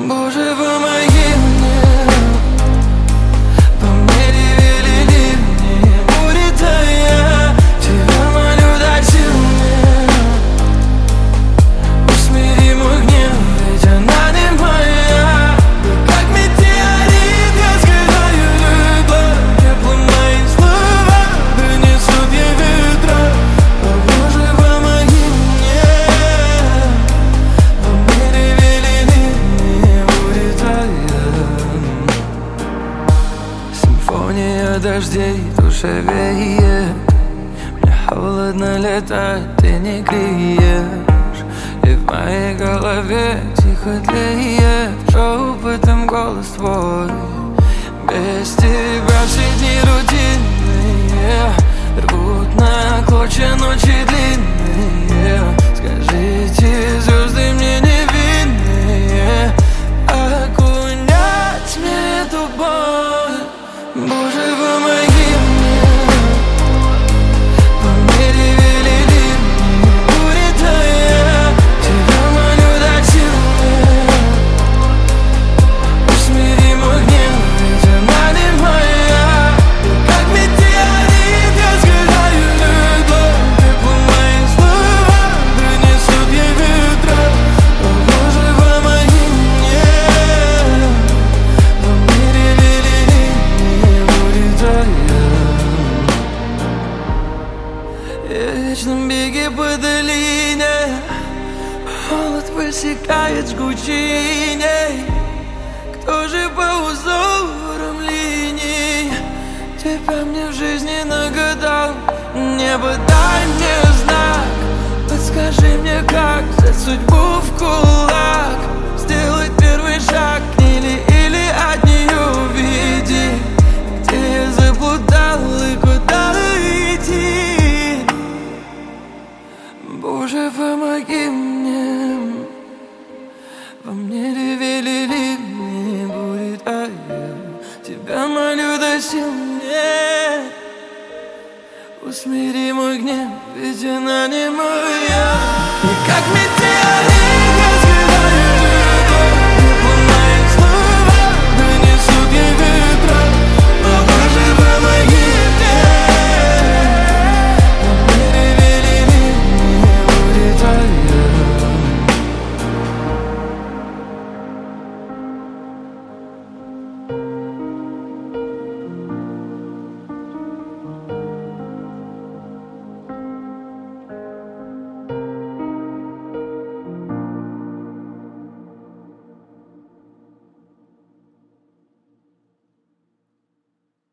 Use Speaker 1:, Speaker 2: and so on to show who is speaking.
Speaker 1: Боже, помоги мне. По мере велели мне будет, а я тебя молю, дай сил мне. Усмири мой гнев, ведь она не моя. И как метеорит я сгораю любовь. Теплым мои слова принесут ей ветра. О, Боже, помоги мне. По мере велели мне будет, а я. Симфония дождей в душе веет. Мне холодно летать, ты не греешь. И в моей голове тихо тлеет шепотом голос твой. Без тебя все дни рутинные рвут на клочья ночи длинные. Скажите, звезды мне невинные, окунять мне эту боль. Боже, помоги мне. По мере велели мне будет, а я тебя молю, дай сил мне. Усмири мой гнев, ведь она не моя. И как метеорит я сгораю любовь. Теплым мои слова принесут ей ветра. О, Боже, помоги мне. По мере велели мне будет, а я в вечном беге по долине. Холод высекает жгучей. Кто же по узорам линий тебя мне в жизни нагадал? Небо, дай мне знак, подскажи мне, как взять судьбу в кулак. Сделать первый шаг к ней или от нее уведи. Где я заплутал и куда идти? Боже, помоги мне. Во мне велели мне будет, а я тебя молю, дай сил мне. Усмири мой гнев, ведь она не моя. И как